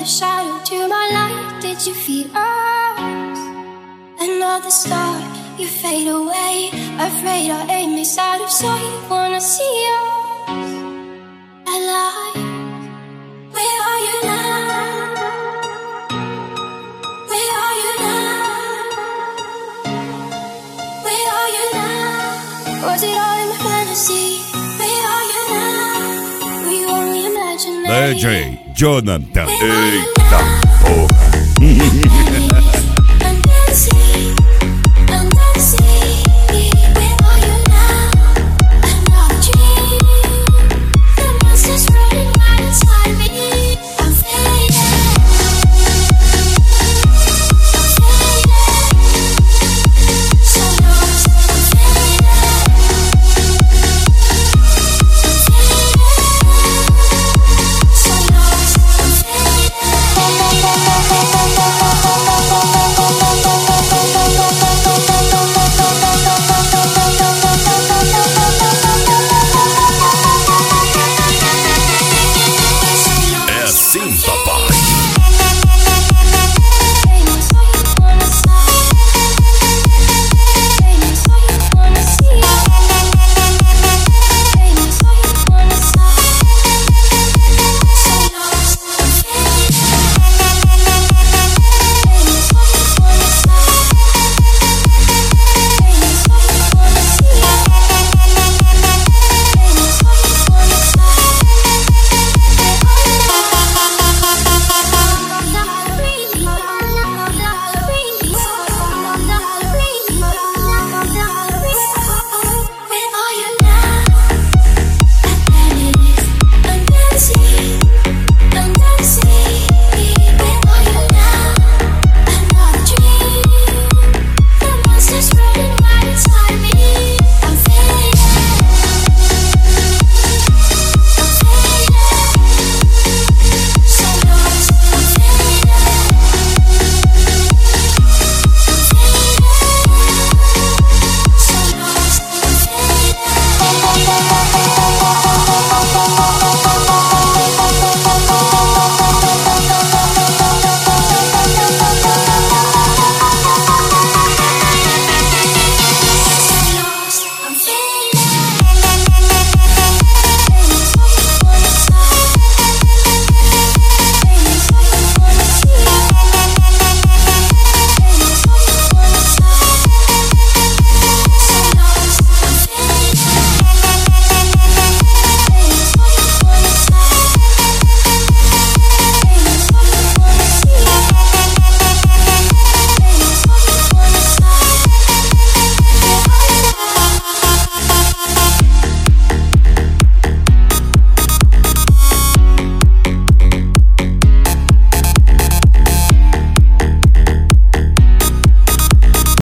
a shadow to my light. Did you feel us? Another star, you fade away. Afraid our aim is out of sight. Wanna see us alive. Where are you now? Where are you now? Where are you now? Was it all in my fantasy? Where are you now? Were you only imagining? DJ Jonathan. Eita porra.